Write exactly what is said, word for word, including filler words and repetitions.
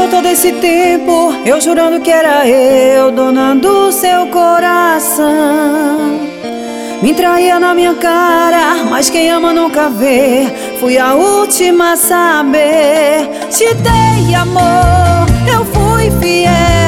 todo esse tempo, eu jurando que era eu, dona do seu coração. Me traía na minha cara, mas quem ama nunca vê. Fui a última a saber. Te dei amor, eu fui fiel.